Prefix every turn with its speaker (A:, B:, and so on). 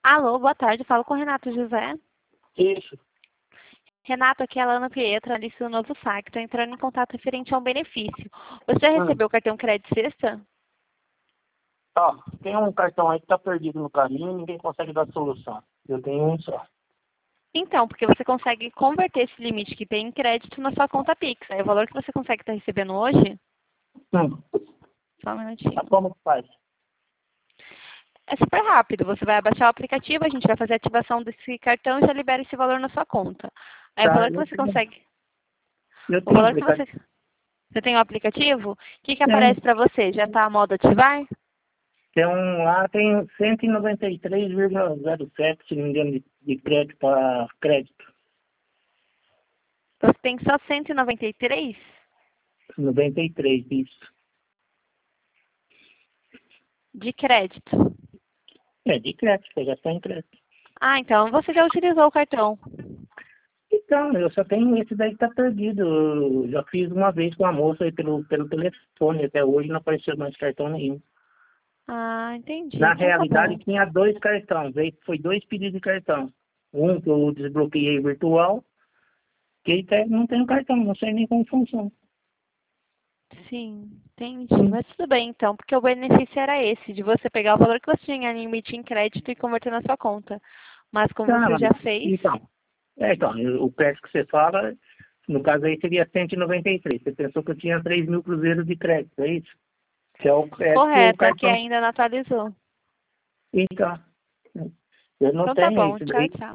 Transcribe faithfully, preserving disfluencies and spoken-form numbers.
A: Alô, boa tarde. Falo com o Renato José.
B: Isso.
A: Renato, aqui é a Lana Pietra, lista do novo saque. Estou entrando em contato referente a um benefício. Você já
B: Hum.
A: recebeu o cartão Crédito Sexta?
B: Ó, tem um cartão aí que tá perdido no caminho e ninguém consegue dar solução. Eu tenho um só.
A: Então, porque você consegue converter esse limite que tem em crédito na sua conta Pix. Aí o valor que você consegue estar recebendo hoje,
B: Hum.
A: só um minutinho.
B: Mas como que faz?
A: É super rápido. Você vai abaixar o aplicativo, a gente vai fazer a ativação desse cartão e já libera esse valor na sua conta. Aí o
B: Tá,
A: valor que
B: eu
A: você
B: tenho,
A: consegue...
B: eu
A: O
B: tenho
A: valor que você...
B: aplicativo.
A: Você tem o aplicativo? O que, que
B: Tem,
A: aparece para você? Já está a modo ativar?
B: tem um lá, tem cento e noventa e três vírgula zero sete, se não me engano, de, de crédito para crédito.
A: Você tem só cento e noventa e três?
B: noventa e três, isso.
A: De crédito.
B: É, de crédito, eu já estou em crédito.
A: Ah, então você já utilizou o cartão.
B: Então, eu só tenho esse daí que tá perdido. Eu já fiz uma vez com a moça aí pelo, pelo telefone, até hoje não apareceu mais cartão nenhum.
A: Ah, entendi.
B: Na
A: Então tá
B: realidade,
A: bom.
B: tinha dois cartões. Aí foi dois pedidos de cartão. Um que eu desbloqueei virtual, que até não tem o cartão, não sei nem como funciona.
A: Sim, entendi.
B: Hum.
A: Mas tudo bem então, porque o benefício era esse, de você pegar o valor que você tinha em limite em crédito e converter na sua conta. Mas como
B: Tá,
A: você
B: mas,
A: já fez,
B: então, é, então, o crédito que você fala, no caso aí seria cento e noventa e três. Você pensou que eu tinha três mil cruzeiros de crédito, é isso? Que é o crédito que o
A: correto, é que
B: cartão.
A: ainda não atualizou.
B: Então, eu não
A: Então tá
B: tenho
A: bom,
B: isso
A: tchau,
B: daí.
A: tchau.